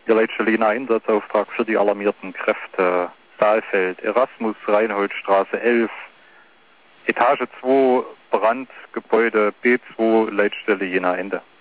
Der Leitstelle jener Einsatzauftrag für die alarmierten Kräfte Saalfeld, Erasmus, Reinholdstraße 11, Etage 2, Brand, Gebäude B2, Leitstelle Jena Ende.